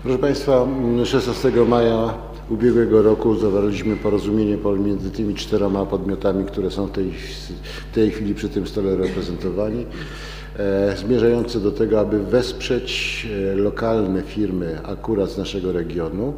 Proszę Państwa, 16 maja ubiegłego roku zawarliśmy porozumienie pomiędzy tymi 4 podmiotami, które są w tej chwili przy tym stole reprezentowani, zmierzające do tego, aby wesprzeć lokalne firmy akurat z naszego regionu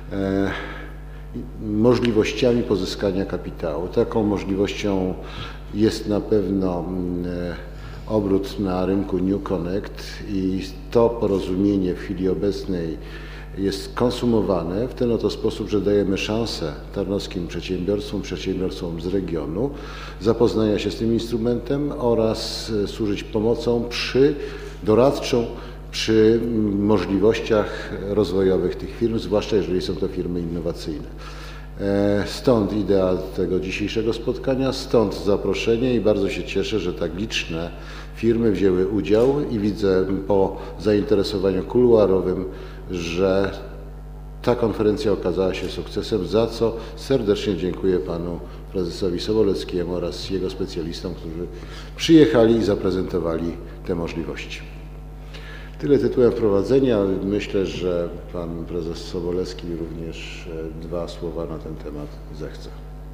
możliwościami pozyskania kapitału. Taką możliwością jest na pewno obrót na rynku New Connect i to porozumienie w chwili obecnej jest konsumowane w ten oto sposób, że dajemy szansę tarnowskim przedsiębiorcom z regionu zapoznania się z tym instrumentem oraz służyć pomocą doradczą przy możliwościach rozwojowych tych firm, zwłaszcza jeżeli są to firmy innowacyjne. Stąd idea tego dzisiejszego spotkania, stąd zaproszenie i bardzo się cieszę, że tak liczne firmy wzięły udział i widzę po zainteresowaniu kuluarowym, że ta konferencja okazała się sukcesem, za co serdecznie dziękuję panu prezesowi Sobolewskiemu oraz jego specjalistom, którzy przyjechali i zaprezentowali te możliwości. Tyle tytułem wprowadzenia. Myślę, że pan prezes Sobolewski również 2 słowa na ten temat zechce.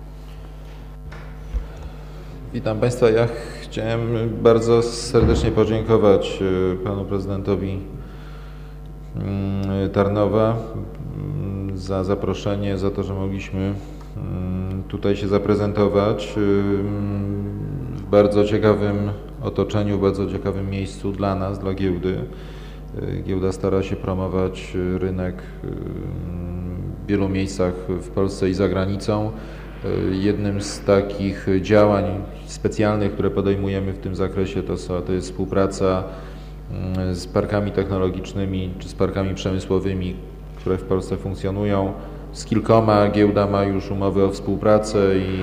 Witam Państwa. Ja chciałem bardzo serdecznie podziękować panu prezydentowi Tarnowa za zaproszenie, za to, że mogliśmy tutaj się zaprezentować w bardzo ciekawym otoczeniu, w bardzo ciekawym miejscu dla nas, dla giełdy. Giełda stara się promować rynek w wielu miejscach w Polsce i za granicą. Jednym z takich działań specjalnych, które podejmujemy w tym zakresie, to jest współpraca z parkami technologicznych czy z parkami przemysłowymi, które w Polsce funkcjonują. Z kilkoma giełda ma już umowy o współpracę i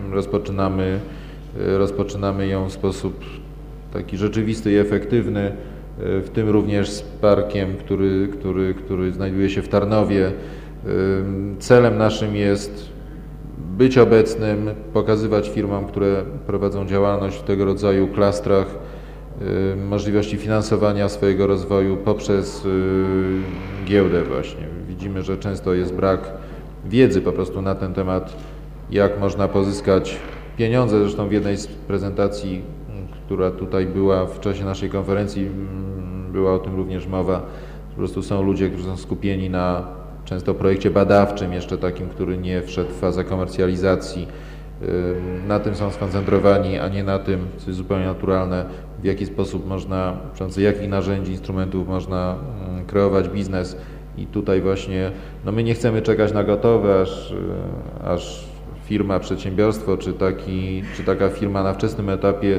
rozpoczynamy ją w sposób taki rzeczywisty i efektywny, w tym również z parkiem, który znajduje się w Tarnowie. Celem naszym jest być obecnym, pokazywać firmom, które prowadzą działalność w tego rodzaju klastrach, możliwości finansowania swojego rozwoju poprzez giełdę właśnie. Widzimy, że często jest brak wiedzy po prostu na ten temat, jak można pozyskać pieniądze. Zresztą w jednej z prezentacji, która tutaj była w czasie naszej konferencji, była o tym również mowa. Po prostu są ludzie, którzy są skupieni na często projekcie badawczym, jeszcze takim, który nie wszedł w fazę komercjalizacji. Na tym są skoncentrowani, a nie na tym, co jest zupełnie naturalne, w jaki sposób można, przy jakich narzędzi, instrumentów można kreować biznes. I tutaj właśnie, my nie chcemy czekać na gotowe, aż firma, przedsiębiorstwo, czy taka firma na wczesnym etapie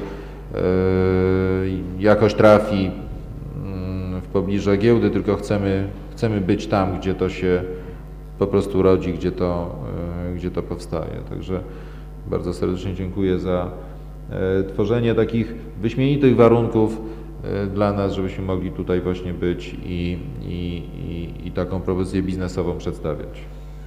jakoś trafi w pobliże giełdy, tylko chcemy być tam, gdzie to się po prostu rodzi, gdzie to powstaje. Także bardzo serdecznie dziękuję za tworzenie takich wyśmienitych warunków dla nas, żebyśmy mogli tutaj właśnie być i taką propozycję biznesową przedstawiać.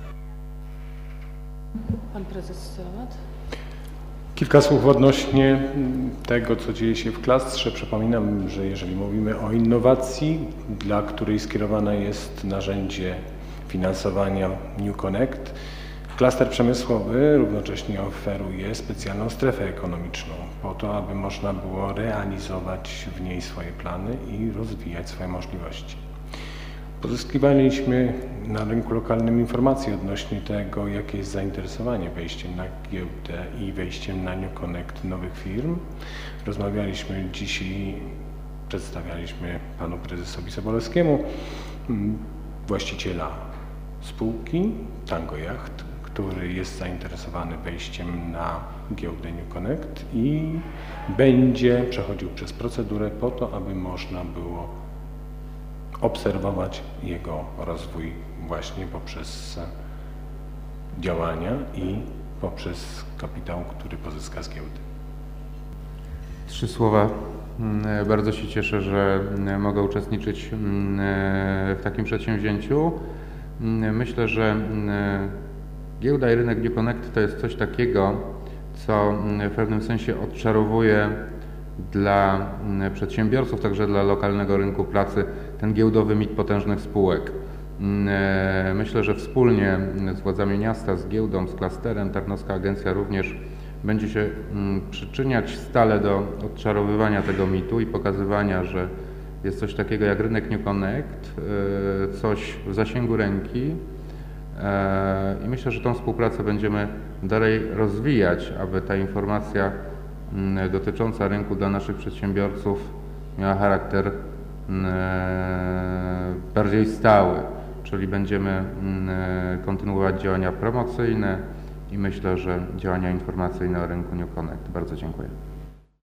Pan prezes Sołat. Kilka słów odnośnie tego, co dzieje się w klastrze. Przypominam, że jeżeli mówimy o innowacji, dla której skierowane jest narzędzie finansowania New Connect, klaster przemysłowy równocześnie oferuje specjalną strefę ekonomiczną po to, aby można było realizować w niej swoje plany i rozwijać swoje możliwości. Pozyskiwaliśmy na rynku lokalnym informacje odnośnie tego, jakie jest zainteresowanie wejściem na giełdę i wejściem na New Connect nowych firm. Rozmawialiśmy dzisiaj, przedstawialiśmy panu prezesowi Sobolewskiemu, właściciela spółki Tango Yacht, który jest zainteresowany wejściem na giełdę New Connect i będzie przechodził przez procedurę po to, aby można było obserwować jego rozwój właśnie poprzez działania i poprzez kapitał, który pozyska z giełdy. 3 słowa. Bardzo się cieszę, że mogę uczestniczyć w takim przedsięwzięciu. Myślę, że giełda i rynek New Connect to jest coś takiego, co w pewnym sensie odczarowuje dla przedsiębiorców, także dla lokalnego rynku pracy ten giełdowy mit potężnych spółek. Myślę, że wspólnie z władzami miasta, z giełdą, z klasterem Tarnowska Agencja również będzie się przyczyniać stale do odczarowywania tego mitu i pokazywania, że jest coś takiego jak rynek New Connect, coś w zasięgu ręki i myślę, że tą współpracę będziemy dalej rozwijać, aby ta informacja dotycząca rynku dla naszych przedsiębiorców miała charakter bardziej stały, czyli będziemy kontynuować działania promocyjne i myślę, że działania informacyjne o rynku New Connect. Bardzo dziękuję.